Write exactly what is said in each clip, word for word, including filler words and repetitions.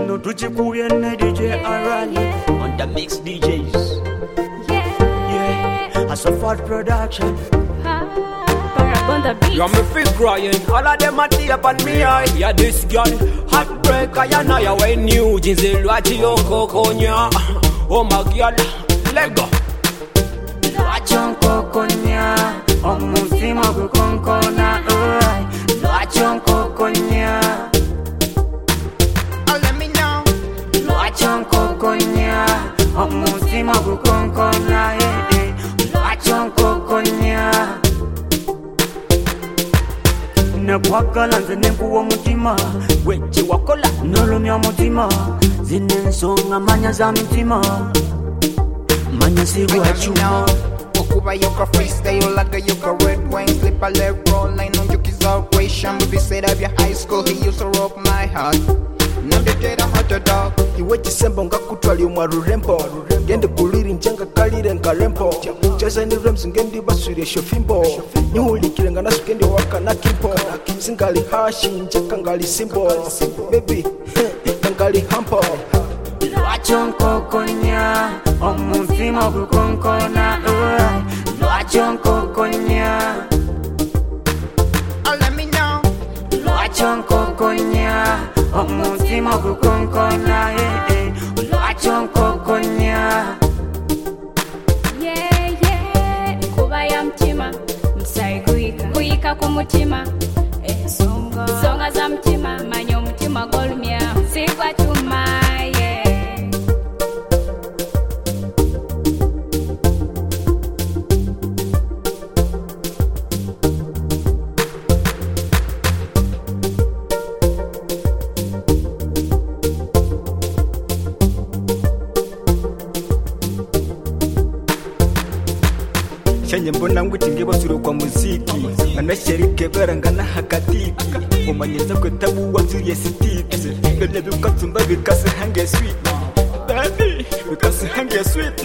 No tujikuye na D J Arali on the mix D Js. Yeah, a Safad production. Yeah, me feel crying. All of them are deep on me eye. Yeah, this girl heartbreaker. Ya know ya when new jeans luachi yo kokonya. Oh my girl, let go. Luachi kokonya, omusima kukonkona. Luachi kokonya. Oh, let me know. Luachi kokonya, omusima kukonkona. Luachi kokonya. Nakwagala nze nenkuwa mutima weche wakola nolomya mutima zine nsonga manya za mutima manya sigwa chuma okuba yoka freestyle like a yoka red wine slip a left roll line on Yuki's operation we said of your high school he used to rock my heart now they get a hot dog iwe chisembo ngakutwali umwa rurembo ngende kuliri njenga kalire ngarembo cheza ni rems ngendi basuri shofimbo nihulikire ngana sukendi waka na kimpo singali hashi njeka ngali simbo baby ngali hampo Luachi kokonya omusima kukonkona Luachi kokonya oh let me know Luachi kokonya omusima kukonkona Luachi kokonya. Yeah yeah kuba ya mtima msai kuika kuika ku mutima eh songa songa za mtima manyo mutima golumya sigwa chuma yeah Chanye mbona ngwiti ngebasuro kwa muziki anasherike berangana hakatiki umanyeza kwetabu wazuye sitiki bene dukatsumba bikase hange sweet baby bikase hange sweet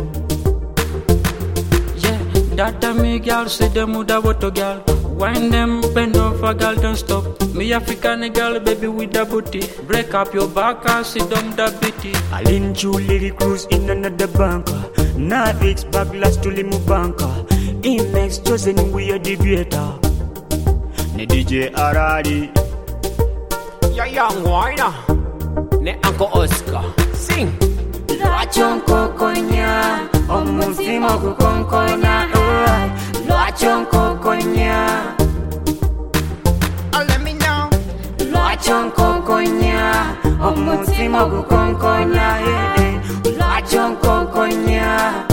yeah that me girl say them muda water girl wind them bend over girl don't stop me African girl baby with the booty break up your back and sit down the bitty Alinchu lily cruise in another banker Navix baglass to limu banker Imex chosen we a debater Ne D J Arali Yeah, young wine. Ne Uncle Oscar. Sing. Luachi kokonya omusima kukonkona Luachi kokonya oh let me know Luachi kokonya omusima kukonkona Luachi kokonya.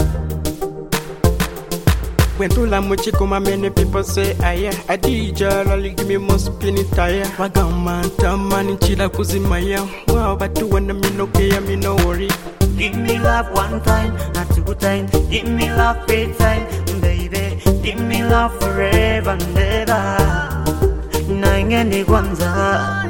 When to la muchiko, my many people say, Aya, a D J, lolly give me most spinning tire. Wagaman, Taman, Chila, Kuzimaya. Wow, but two when the minoke, I mean, no worry. Give me love one time, not two times. Give me love three times, baby. Give me love forever and ever. Nangeni kwanza.